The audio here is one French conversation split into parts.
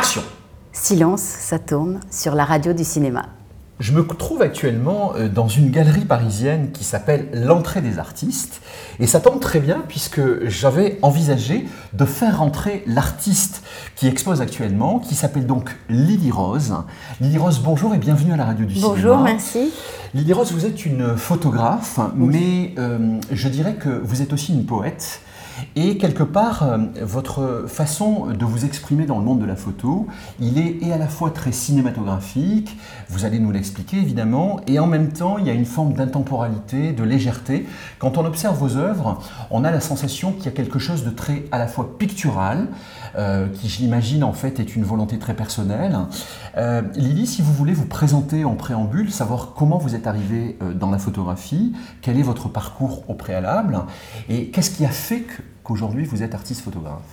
Action! Silence, ça tourne sur la radio du cinéma. Je me trouve actuellement dans une galerie parisienne qui s'appelle l'Entrée des artistes. Et ça tombe très bien puisque j'avais envisagé de faire rentrer l'artiste qui expose actuellement, qui s'appelle donc Lily Rose. Lily Rose, bonjour et bienvenue à la radio du cinéma. Bonjour, merci. Lily Rose, vous êtes une photographe, oui. mais je dirais que vous êtes aussi une poète. Et quelque part, votre façon de vous exprimer dans le monde de la photo, il est et à la fois très cinématographique, vous allez nous l'expliquer évidemment, et en même temps, il y a une forme d'intemporalité, de légèreté. Quand on observe vos œuvres, on a la sensation qu'il y a quelque chose de très à la fois pictural, qui je l'imagine en fait est une volonté très personnelle. Lily, si vous voulez vous présenter en préambule, savoir comment vous êtes arrivée dans la photographie, quel est votre parcours au préalable, et qu'est-ce qui a fait qu'aujourd'hui vous êtes artiste photographe?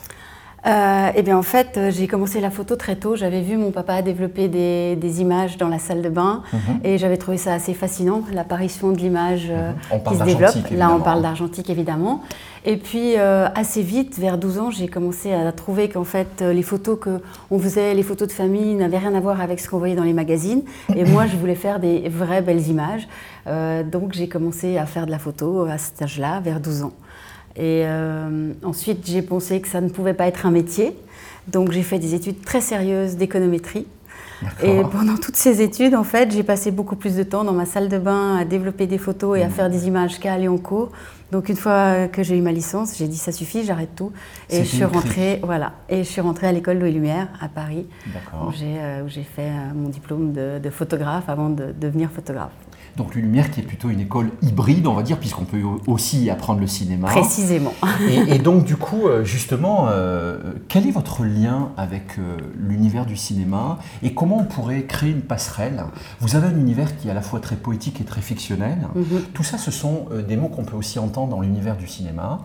Eh bien en fait, j'ai commencé la photo très tôt. J'avais vu mon papa développer des images dans la salle de bain et j'avais trouvé ça assez fascinant, l'apparition de l'image qui se développe. Là, on parle d'argentique évidemment. Et puis assez vite, vers 12 ans, j'ai commencé à trouver qu'en fait les photos qu'on faisait, les photos de famille n'avaient rien à voir avec ce qu'on voyait dans les magazines. Et moi, je voulais faire des vraies belles images. Donc j'ai commencé à faire de la photo à cet âge-là, vers 12 ans. Et ensuite, j'ai pensé que ça ne pouvait pas être un métier. Donc, j'ai fait des études très sérieuses d'économétrie. Et pendant toutes ces études, en fait, j'ai passé beaucoup plus de temps dans ma salle de bain à développer des photos et à faire des images qu'à aller en cours. Donc, une fois que j'ai eu ma licence, j'ai dit ça suffit, j'arrête tout. Et je suis rentrée, voilà. Et je suis rentrée à l'école Louis Lumière à Paris, où j'ai fait mon diplôme de photographe avant de devenir photographe. Donc Louis Lumière qui est plutôt une école hybride, on va dire, puisqu'on peut aussi y apprendre le cinéma. Précisément. Et donc du coup, justement, quel est votre lien avec l'univers du cinéma et comment on pourrait créer une passerelle? Vous avez un univers qui est à la fois très poétique et très fictionnel. Tout ça, ce sont des mots qu'on peut aussi entendre dans l'univers du cinéma.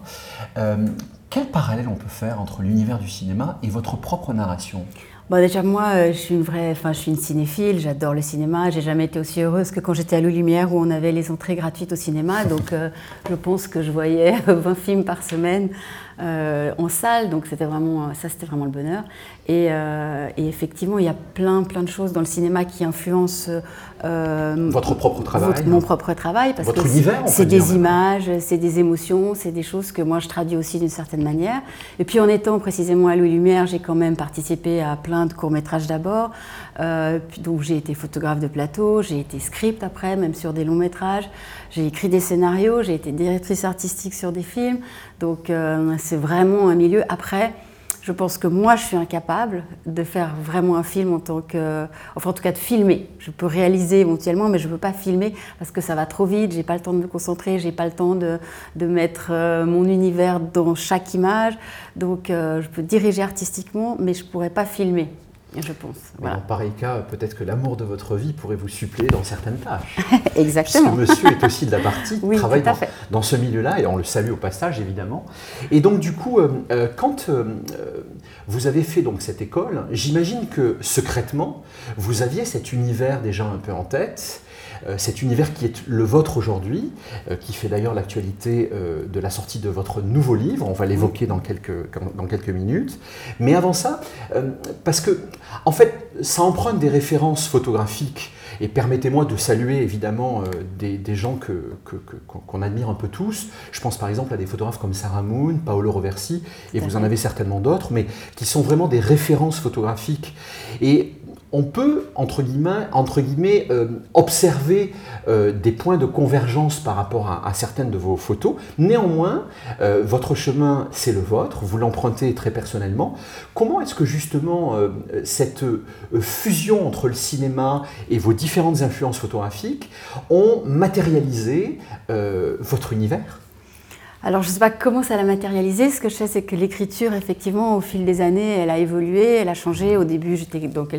Quel parallèle on peut faire entre l'univers du cinéma et votre propre narration? Bon, déjà, moi, je suis une cinéphile, j'adore le cinéma. J'ai jamais été aussi heureuse que quand j'étais à Louis Lumière où on avait les entrées gratuites au cinéma. Donc, je pense que je voyais 20 films par semaine en salle. Donc, c'était vraiment le bonheur. Et effectivement, il y a plein de choses dans le cinéma qui influencent votre propre travail. Mon propre travail. Parce votre que univers, c'est des images, c'est des émotions, c'est des choses que moi, je traduis aussi d'une certaine manière. Et puis, en étant précisément à Louis Lumière, j'ai quand même participé à plein de courts-métrages d'abord. Donc j'ai été photographe de plateau, j'ai été script après, même sur des longs-métrages. J'ai écrit des scénarios, j'ai été directrice artistique sur des films. Donc c'est vraiment un milieu. Après, je pense que moi, je suis incapable de faire vraiment un film en tout cas de filmer. Je peux réaliser éventuellement, mais je ne peux pas filmer parce que ça va trop vite, j'ai pas le temps de me concentrer, j'ai pas le temps de mettre mon univers dans chaque image. Donc, je peux diriger artistiquement, mais je ne pourrais pas filmer. Je pense. Voilà. Dans pareil cas, peut-être que l'amour de votre vie pourrait vous suppléer dans certaines tâches. Exactement. Puisque monsieur est aussi de la partie, oui, travaille dans ce milieu-là, et on le salue au passage, évidemment. Et donc, du coup, quand vous avez fait donc, cette école, j'imagine que, secrètement, vous aviez cet univers déjà un peu en tête, cet univers qui est le vôtre aujourd'hui, qui fait d'ailleurs l'actualité de la sortie de votre nouveau livre. On va l'évoquer dans quelques minutes. Mais avant ça, parce que, en fait, ça emprunte des références photographiques. Et permettez-moi de saluer évidemment des gens qu'on admire un peu tous. Je pense par exemple à des photographes comme Sarah Moon, Paolo Roversi, et vous en avez certainement d'autres, mais qui sont vraiment des références photographiques. Et on peut, entre guillemets, observer des points de convergence par rapport à certaines de vos photos. Néanmoins, votre chemin, c'est le vôtre, vous l'empruntez très personnellement. Comment est-ce que justement cette fusion entre le cinéma et vos différentes influences photographiques ont matérialisé votre univers ? Alors, je ne sais pas comment ça l'a matérialisé. Ce que je sais, c'est que l'écriture, effectivement, au fil des années, elle a évolué, elle a changé. Au début, j'étais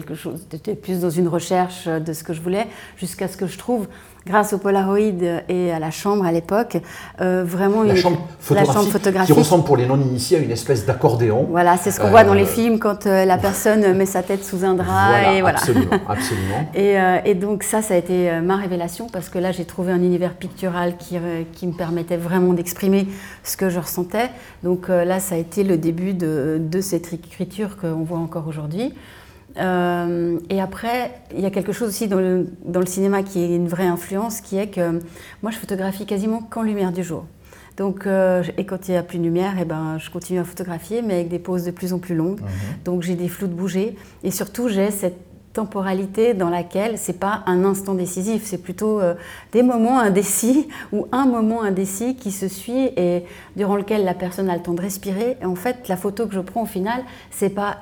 plus dans une recherche de ce que je voulais, jusqu'à ce que je trouve, grâce au Polaroid et à la chambre à l'époque, vraiment la chambre photographique qui ressemble pour les non-initiés à une espèce d'accordéon. Voilà, c'est ce qu'on voit dans les films quand la personne met sa tête sous un drap. Voilà. Absolument. Et donc ça a été ma révélation parce que là, j'ai trouvé un univers pictural qui me permettait vraiment d'exprimer ce que je ressentais. Donc là, ça a été le début de cette écriture qu'on voit encore aujourd'hui. Et après, il y a quelque chose aussi dans le cinéma qui est une vraie influence, qui est que moi, je photographie quasiment qu'en lumière du jour. Donc, et quand il n'y a plus de lumière, je continue à photographier, mais avec des poses de plus en plus longues. Donc, j'ai des flous de bouger. Et surtout, j'ai cette temporalité dans laquelle ce n'est pas un instant décisif, c'est plutôt des moments indécis ou un moment indécis qui se suit et durant lequel la personne a le temps de respirer. Et en fait, la photo que je prends au final, ce n'est pas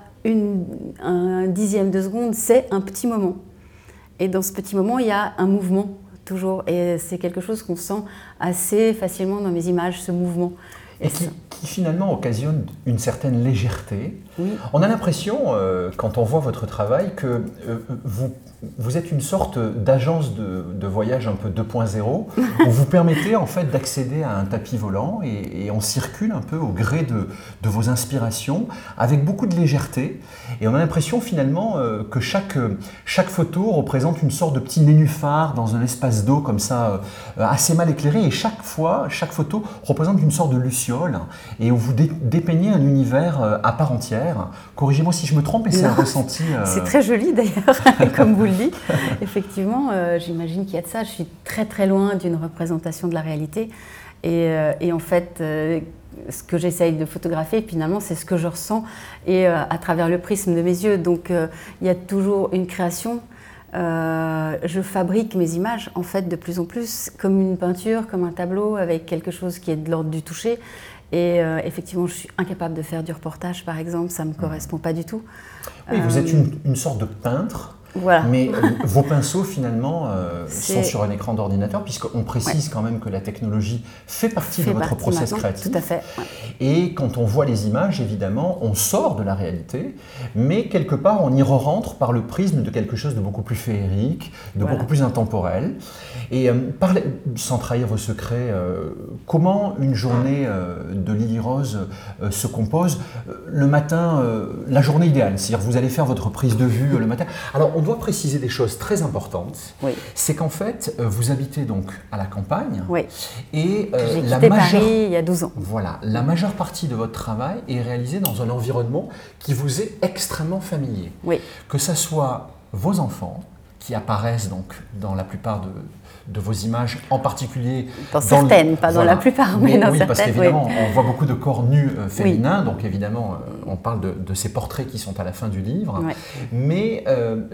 un dixième de seconde, c'est un petit moment. Et dans ce petit moment, il y a un mouvement, toujours. Et c'est quelque chose qu'on sent assez facilement dans mes images, ce mouvement. Et qui finalement occasionne une certaine légèreté. Oui. On a l'impression, quand on voit votre travail, que vous êtes une sorte d'agence de voyage un peu 2.0, où vous permettez en fait d'accéder à un tapis volant et on circule un peu au gré de vos inspirations, avec beaucoup de légèreté. Et on a l'impression finalement que chaque photo représente une sorte de petit nénuphar dans un espace d'eau comme ça, assez mal éclairé. Et chaque photo représente une sorte de luciole et où vous dépeignez un univers à part entière. Corrigez-moi si je me trompe, et c'est un ressenti... C'est très joli d'ailleurs, comme vous le dites. Effectivement, j'imagine qu'il y a de ça. Je suis très très loin d'une représentation de la réalité. Et en fait, ce que j'essaye de photographier, finalement, c'est ce que je ressens et à travers le prisme de mes yeux. Donc, il y a toujours une création. Je fabrique mes images, en fait, de plus en plus, comme une peinture, comme un tableau, avec quelque chose qui est de l'ordre du toucher. Et effectivement, je suis incapable de faire du reportage, par exemple, ça ne me correspond pas du tout. Oui, vous êtes une sorte de peintre, voilà. Mais vos pinceaux, finalement, sont sur un écran d'ordinateur, puisqu'on précise quand même que la technologie fait partie de votre process créatif. Tout à fait. Ouais. Et quand on voit les images, évidemment, on sort de la réalité, mais quelque part, on y re-rentre par le prisme de quelque chose de beaucoup plus féerique, de beaucoup plus intemporel. Et sans trahir vos secrets, comment une journée de Lily Rose se compose le matin, la journée idéale, c'est-à-dire vous allez faire votre prise de vue le matin. Alors, on doit préciser des choses très importantes. Oui. C'est qu'en fait, vous habitez donc à la campagne. Oui. Et j'ai quitté Paris il y a 12 ans. Voilà, la majeure partie de votre travail est réalisée dans un environnement qui vous est extrêmement familier. Oui. Que ce soit vos enfants, qui apparaissent donc dans la plupart de vos images, en particulier... Dans certaines, pas dans la plupart, mais dans certaines. Oui, parce qu'évidemment, on voit beaucoup de corps nus féminins, donc évidemment, on parle de ces portraits qui sont à la fin du livre, mais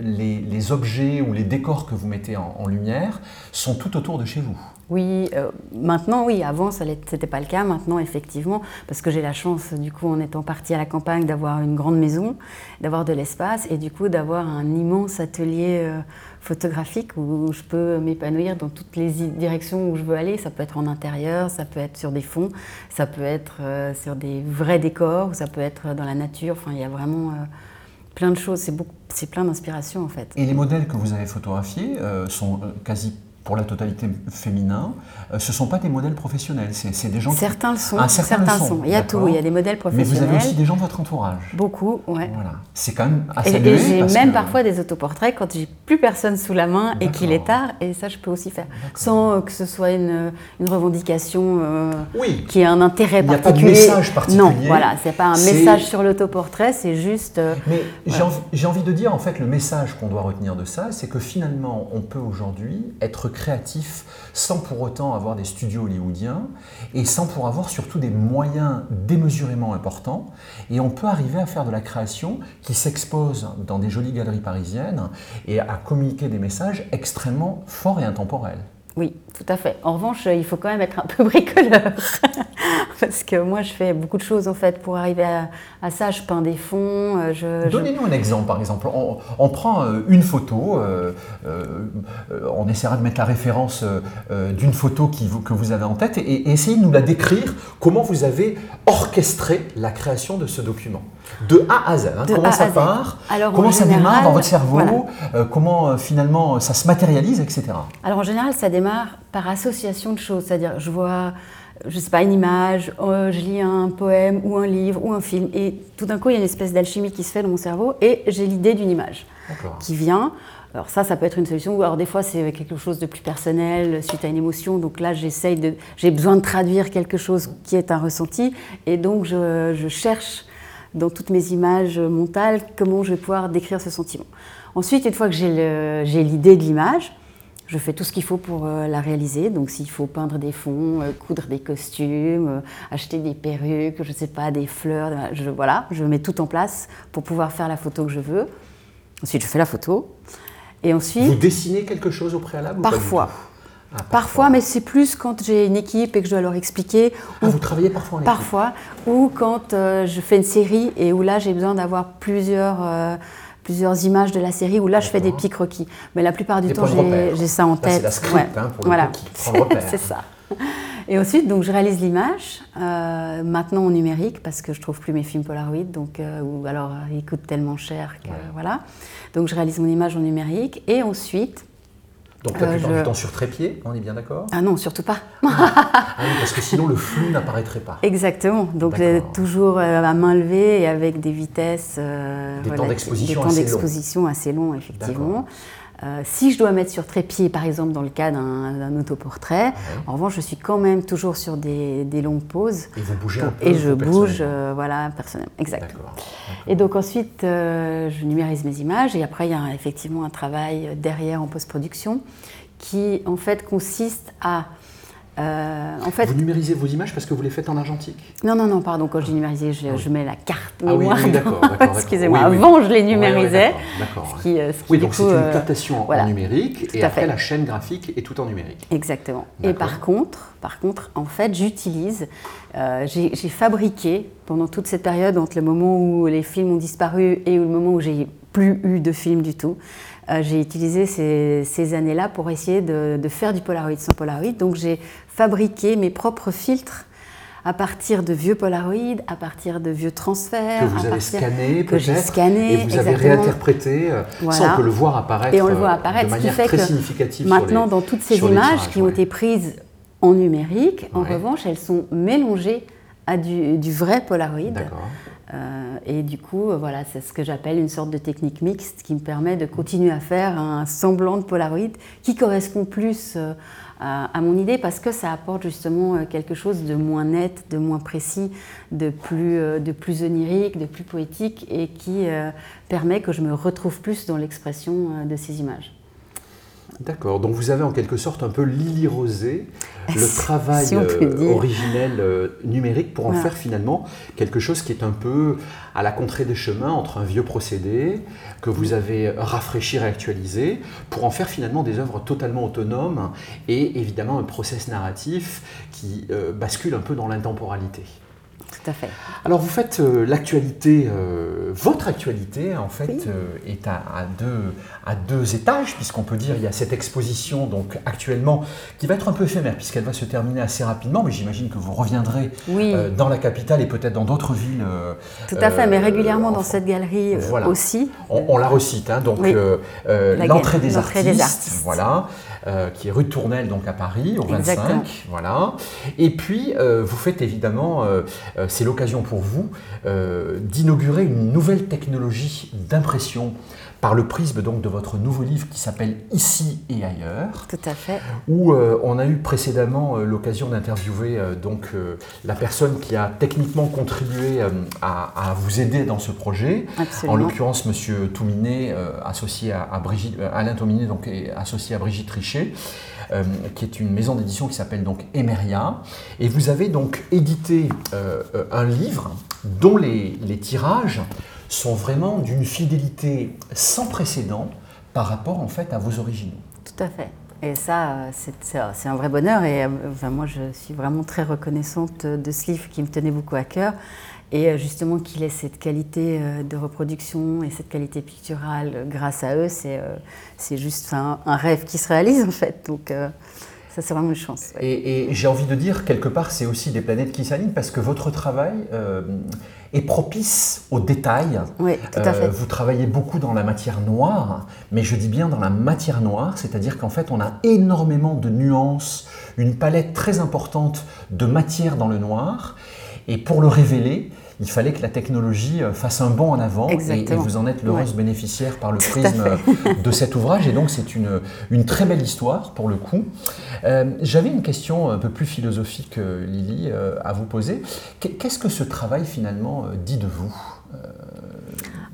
les objets ou les décors que vous mettez en lumière sont tout autour de chez vous. Oui, maintenant oui, avant ça n'était pas le cas, maintenant effectivement, parce que j'ai la chance du coup en étant partie à la campagne d'avoir une grande maison, d'avoir de l'espace et du coup d'avoir un immense atelier photographique où je peux m'épanouir dans toutes les directions où je veux aller. Ça peut être en intérieur, ça peut être sur des fonds, ça peut être sur des vrais décors, ça peut être dans la nature, enfin il y a vraiment... plein de choses, c'est plein d'inspiration en fait. Et les modèles que vous avez photographiés sont quasi pour la totalité féminin, ce ne sont pas des modèles professionnels, c'est des gens certains le sont. Certains le sont. Il y a tout, il y a des modèles professionnels. Mais vous avez aussi des gens de votre entourage. Beaucoup, ouais. Voilà. C'est quand même à saluer. Et j'ai même parfois des autoportraits quand j'ai plus personne sous la main et qu'il est tard, et ça je peux aussi faire. Sans que ce soit une revendication qui ait un intérêt particulier. Il n'y a pas de message particulier. Non, voilà, c'est pas un message sur l'autoportrait, c'est juste... Mais j'ai envie de dire, en fait, le message qu'on doit retenir de ça, c'est que finalement, on peut aujourd'hui être créatif sans pour autant avoir des studios hollywoodiens et sans pour avoir surtout des moyens démesurément importants. Et on peut arriver à faire de la création qui s'expose dans des jolies galeries parisiennes et à communiquer des messages extrêmement forts et intemporels. Oui, tout à fait. En revanche, il faut quand même être un peu bricoleur. Parce que moi, je fais beaucoup de choses en fait pour arriver à ça. Je peins des fonds. Donnez-nous un exemple, par exemple. On prend une photo, on essaiera de mettre la référence d'une photo que vous avez en tête et essayez de nous la décrire. Comment vous avez orchestré la création de ce document de A à Z. Comment ça part, comment ça démarre dans votre cerveau, comment finalement ça se matérialise, etc. Alors en général, ça démarre par association de choses. C'est-à-dire, je vois... je ne sais pas, une image, je lis un poème ou un livre ou un film et tout d'un coup il y a une espèce d'alchimie qui se fait dans mon cerveau et j'ai l'idée d'une image qui vient. Alors ça peut être une solution ou alors des fois c'est quelque chose de plus personnel suite à une émotion, donc là j'ai besoin de traduire quelque chose qui est un ressenti et donc je cherche dans toutes mes images mentales, comment je vais pouvoir décrire ce sentiment. Ensuite, une fois que j'ai l'idée de l'image, je fais tout ce qu'il faut pour la réaliser. Donc s'il faut peindre des fonds, coudre des costumes, acheter des perruques, je ne sais pas, des fleurs, je mets tout en place pour pouvoir faire la photo que je veux. Ensuite, je fais la photo. Et ensuite, vous dessinez quelque chose au préalable? Parfois. Parfois, mais c'est plus quand j'ai une équipe et que je dois leur expliquer. Vous travaillez parfois en équipe? Parfois, ou quand je fais une série et où là j'ai besoin d'avoir plusieurs images de la série, où là je fais des petits croquis. Mais la plupart du temps, j'ai ça en tête. C'est la script pour le coup qui prend le repère. C'est ça. Et ensuite, donc, je réalise l'image, maintenant en numérique, parce que je ne trouve plus mes films Polaroid, donc, ou alors ils coûtent tellement cher que voilà. Donc je réalise mon image en numérique, et ensuite... Donc la plupart du temps sur trépied, on est bien d'accord? Ah non, surtout pas. Oui, parce que sinon le flou n'apparaîtrait pas. Exactement, donc toujours à main levée et avec des vitesses... des temps d'exposition assez longs, effectivement. Si je dois mettre sur trépied, par exemple dans le cas d'un autoportrait, en revanche, je suis quand même toujours sur des longues pauses. Et vous bougez un peu? Et je bouge, personnellement. Exactement. D'accord. Et donc ensuite, je numérise mes images et après, il y a effectivement un travail derrière en post-production qui, en fait, consiste à... vous numérisez vos images parce que vous les faites en argentique? Non, pardon, quand je dis numériser, je mets la carte mémoire. Oui, d'accord. Excusez-moi, avant je les numérisais. D'accord. Oui, donc c'est une captation en numérique et après la chaîne graphique est tout en numérique. Exactement. Et par contre, en fait, j'utilise, j'ai fabriqué pendant toute cette période, entre le moment où les films ont disparu et le moment où j'ai plus eu de films du tout, j'ai utilisé ces années-là pour essayer de faire du Polaroid sans Polaroid. Donc j'ai fabriqué mes propres filtres à partir de vieux Polaroid, à partir de vieux transferts. Que vous avez scannés peut-être. Que j'ai scanné, et vous avez réinterprété. Ça, on peut le voir apparaître, de manière très significative. Maintenant, dans toutes ces images qui ont été prises en numérique, en revanche, elles sont mélangées à du vrai Polaroid. D'accord. Et du coup, voilà, c'est ce que j'appelle une sorte de technique mixte qui me permet de continuer à faire un semblant de Polaroid qui correspond plus à mon idée parce que ça apporte justement quelque chose de moins net, de moins précis, de plus onirique, de plus poétique et qui permet que je me retrouve plus dans l'expression de ces images. D'accord, donc vous avez en quelque sorte un peu lily-rosé le travail originel numérique pour en faire finalement quelque chose qui est un peu à la contrée des chemins entre un vieux procédé que vous avez rafraîchi, réactualisé, pour en faire finalement des œuvres totalement autonomes et évidemment un process narratif qui bascule un peu dans l'intemporalité. Tout à fait. Alors vous faites l'actualité, votre actualité en fait est à deux étages, puisqu'on peut dire il y a cette exposition donc actuellement qui va être un peu éphémère puisqu'elle va se terminer assez rapidement, mais j'imagine que vous reviendrez dans la capitale et peut-être dans d'autres villes. Tout à fait, mais régulièrement dans cette galerie aussi. On la recite, hein, donc l'entrée des artistes, voilà. Qui est rue de Tournelle, donc à Paris, au 25. Exactement. Voilà. Et puis, vous faites évidemment, c'est l'occasion pour vous d'inaugurer une nouvelle technologie d'impression par le prisme donc, de votre nouveau livre qui s'appelle « Ici et ailleurs ». Tout à fait. Où on a eu précédemment l'occasion d'interviewer la personne qui a techniquement contribué à vous aider dans ce projet. Absolument. En l'occurrence, M. Touminet, associé à Brigitte, Alain Touminet, donc, est associé à Brigitte Richet, qui est une maison d'édition qui s'appelle donc Emeria. Et vous avez donc édité un livre dont les tirages sont vraiment d'une fidélité sans précédent par rapport en fait à vos originaux. Tout à fait. Et ça, c'est un vrai bonheur. Et moi, je suis vraiment très reconnaissante de ce livre qui me tenait beaucoup à cœur. Et justement qu'il ait cette qualité de reproduction et cette qualité picturale grâce à eux, c'est juste un rêve qui se réalise en fait. Donc ça, c'est vraiment une chance. Ouais. Et j'ai envie de dire, quelque part, c'est aussi des planètes qui s'alignent parce que votre travail est propice aux détails. Oui, tout à fait. Vous travaillez beaucoup dans la matière noire, mais je dis bien dans la matière noire, c'est-à-dire qu'en fait, on a énormément de nuances, une palette très importante de matière dans le noir. Et pour le révéler, il fallait que la technologie fasse un bond en avant. Et vous en êtes l'heureuse bénéficiaire par le prisme de cet ouvrage. Et donc, c'est une très belle histoire pour le coup. J'avais une question un peu plus philosophique, Lily, à vous poser. Qu'est-ce que ce travail finalement dit de vous ?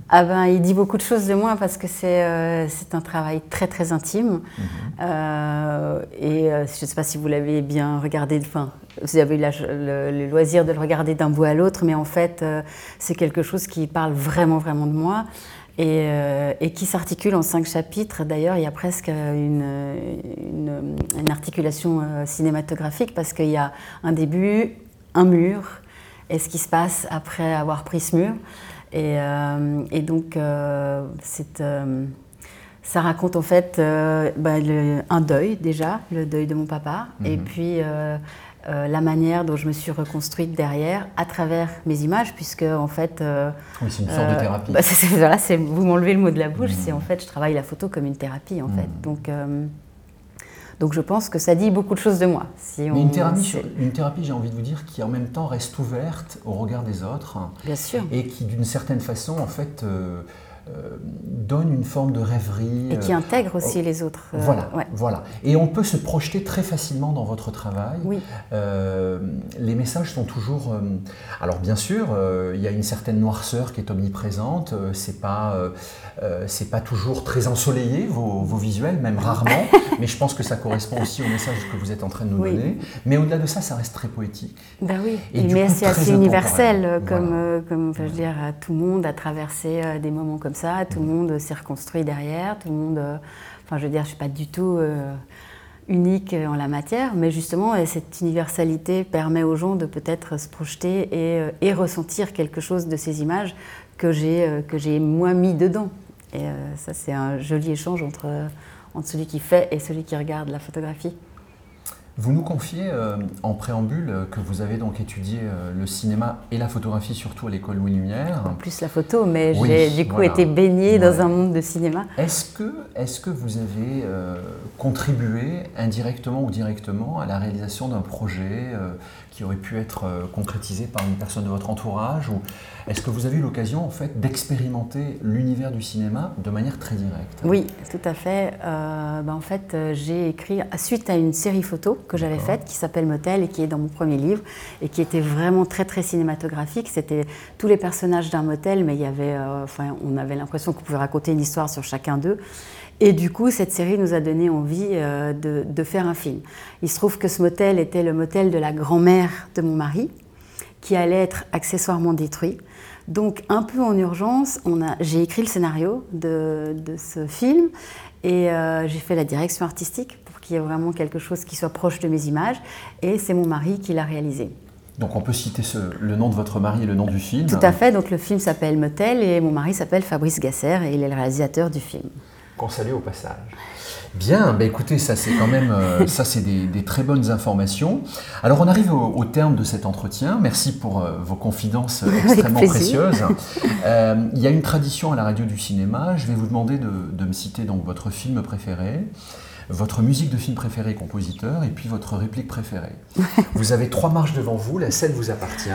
Ah ben, il dit beaucoup de choses de moi parce que c'est un travail très très intime. Et je ne sais pas si vous l'avez bien regardé, enfin, vous avez eu le loisir de le regarder d'un bout à l'autre, mais en fait, c'est quelque chose qui parle vraiment vraiment de moi et qui s'articule en 5 chapitres. D'ailleurs, il y a presque une articulation cinématographique parce qu'il y a un début, un mur, et ce qui se passe après avoir pris ce mur. Et donc, ça raconte en fait un deuil déjà, le deuil de mon papa, et puis la manière dont je me suis reconstruite derrière à travers mes images, puisque en fait... oui, c'est une sorte de thérapie. Voilà, vous m'enlevez le mot de la bouche, c'est en fait, je travaille la photo comme une thérapie en fait. Donc je pense que ça dit beaucoup de choses de moi. Mais une thérapie, j'ai envie de vous dire, qui en même temps reste ouverte au regard des autres. Bien sûr. Et qui d'une certaine façon, en fait, donne une forme de rêverie. Et qui intègre aussi les autres. Voilà. Et on peut se projeter très facilement dans votre travail. Oui. Les messages sont toujours... alors bien sûr, il y a une certaine noirceur qui est omniprésente. C'est pas toujours très ensoleillé, vos visuels, même rarement. Mais je pense que ça correspond aussi au message que vous êtes en train de nous donner. Mais au-delà de ça, ça reste très poétique. Ben oui, mais c'est assez universel, comme je veux dire, tout le monde a traversé des moments comme ça, tout le monde s'est reconstruit derrière, tout le monde... enfin, je veux dire, je ne suis pas du tout unique en la matière, mais justement, cette universalité permet aux gens de peut-être se projeter et ressentir quelque chose de ces images que j'ai moi mis dedans. Et ça, c'est un joli échange entre celui qui fait et celui qui regarde la photographie. Vous nous confiez en préambule que vous avez donc étudié le cinéma et la photographie, surtout à l'école Louis Lumière. En plus la photo, mais j'ai du coup été baignée dans un monde de cinéma. Est-ce que vous avez contribué indirectement ou directement à la réalisation d'un projet qui aurait pu être concrétisé par une personne de votre entourage, ou est-ce que vous avez eu l'occasion en fait d'expérimenter l'univers du cinéma de manière très directe? Oui, tout à fait. En fait, j'ai écrit suite à une série photo que j'avais faite qui s'appelle Motel et qui est dans mon premier livre et qui était vraiment très très cinématographique. C'était tous les personnages d'un motel, mais il y avait, on avait l'impression qu'on pouvait raconter une histoire sur chacun d'eux. Et du coup, cette série nous a donné envie de faire un film. Il se trouve que ce motel était le motel de la grand-mère de mon mari, qui allait être accessoirement détruit. Donc, un peu en urgence, j'ai écrit le scénario de ce film et j'ai fait la direction artistique pour qu'il y ait vraiment quelque chose qui soit proche de mes images. Et c'est mon mari qui l'a réalisé. Donc on peut citer le nom de votre mari et le nom du film. Tout à fait, donc le film s'appelle Motel et mon mari s'appelle Fabrice Gasser et il est le réalisateur du film. Qu'on salue au passage. Bien, écoutez, ça c'est quand même des très bonnes informations. Alors on arrive au terme de cet entretien. Merci pour vos confidences extrêmement précieuses. Il y a une tradition à la radio du cinéma. Je vais vous demander de me citer donc votre film préféré, votre musique de film préférée, compositeur, et puis votre réplique préférée. Vous avez 3 marches devant vous, la scène vous appartient.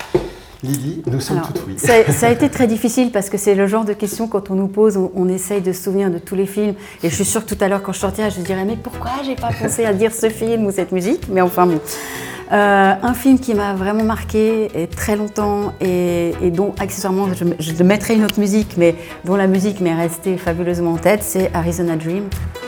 Lily, nous sommes toutes oui. Ça a été très difficile parce que c'est le genre de questions quand on nous pose, on essaye de se souvenir de tous les films. Et je suis sûre que tout à l'heure, quand je sortirai, je dirais mais pourquoi j'ai pas pensé à dire ce film ou cette musique? Mais enfin bon. Un film qui m'a vraiment marqué et très longtemps et dont accessoirement je mettrai une autre musique, mais dont la musique m'est restée fabuleusement en tête, c'est Arizona Dream.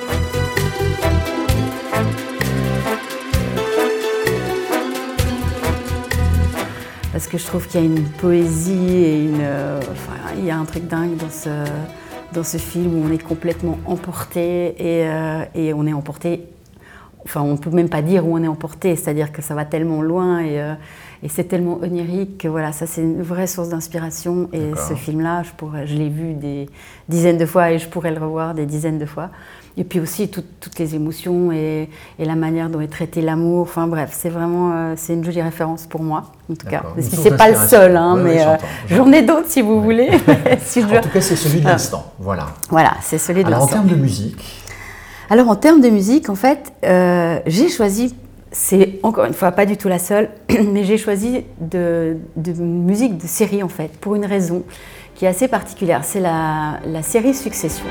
Parce que je trouve qu'il y a une poésie et il y a un truc dingue dans ce film où on est complètement emporté et on est emporté. Enfin, on ne peut même pas dire où on est emporté, c'est-à-dire que ça va tellement loin et c'est tellement onirique que voilà, ça c'est une vraie source d'inspiration. Et ce film-là, je l'ai vu des dizaines de fois et je pourrais le revoir des dizaines de fois. Et puis aussi toutes les émotions et la manière dont est traité l'amour. Enfin bref, c'est vraiment c'est une jolie référence pour moi, en tout cas. Parce que c'est pas le seul, hein, mais j'en ai d'autres si vous voulez. En tout cas, c'est celui de l'instant. Voilà. Voilà, c'est celui de l'instant. Alors en termes de musique. Alors en termes de musique, en fait, j'ai choisi, c'est encore une fois pas du tout la seule, mais j'ai choisi de musique de série en fait, pour une raison qui est assez particulière. C'est la série Succession.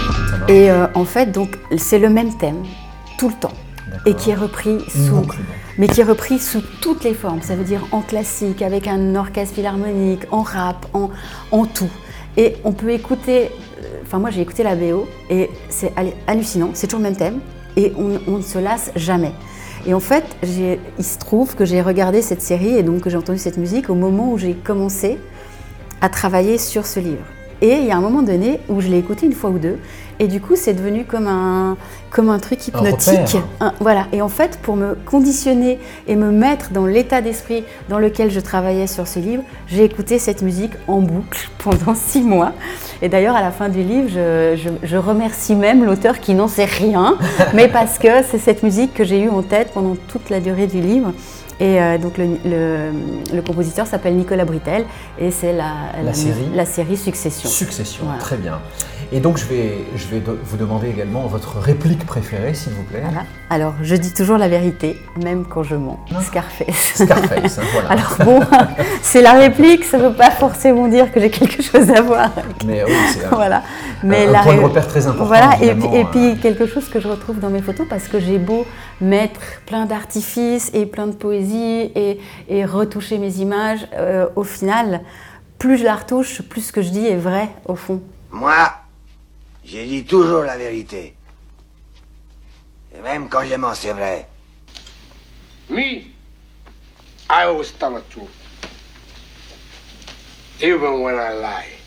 Et en fait, donc, c'est le même thème tout le temps et qui est repris sous mais qui est repris sous toutes les formes. Ça veut dire en classique, avec un orchestre philharmonique, en rap, en tout. Et on peut écouter, enfin moi j'ai écouté la BO et c'est hallucinant, c'est toujours le même thème et on ne se lasse jamais. Et en fait, il se trouve que j'ai regardé cette série et donc que j'ai entendu cette musique au moment où j'ai commencé à travailler sur ce livre. Et il y a un moment donné où je l'ai écouté une fois ou deux, et du coup c'est devenu comme un truc hypnotique. Voilà. Et en fait, pour me conditionner et me mettre dans l'état d'esprit dans lequel je travaillais sur ce livre, j'ai écouté cette musique en boucle pendant 6 mois. Et d'ailleurs, à la fin du livre, je remercie même l'auteur qui n'en sait rien, mais parce que c'est cette musique que j'ai eue en tête pendant toute la durée du livre. Et donc le compositeur s'appelle Nicolas Britell et c'est la série Succession. Succession, voilà. Très bien. Et donc je vais vous demander également votre réplique préférée, s'il vous plaît. Voilà. Alors je dis toujours la vérité, même quand je mens. Scarface. Scarface, voilà. Alors bon, c'est la réplique, ça ne veut pas forcément dire que j'ai quelque chose à voir avec. Mais oui, c'est voilà. un point de repère très important. Voilà, et puis quelque chose que je retrouve dans mes photos parce que j'ai beau mettre plein d'artifices et plein de poésie et retoucher mes images, au final, plus je la retouche, plus ce que je dis est vrai au fond. Moi, j'ai dit toujours la vérité. Et même quand je mens, c'est vrai. Me, I always tell the truth. Even when I lie.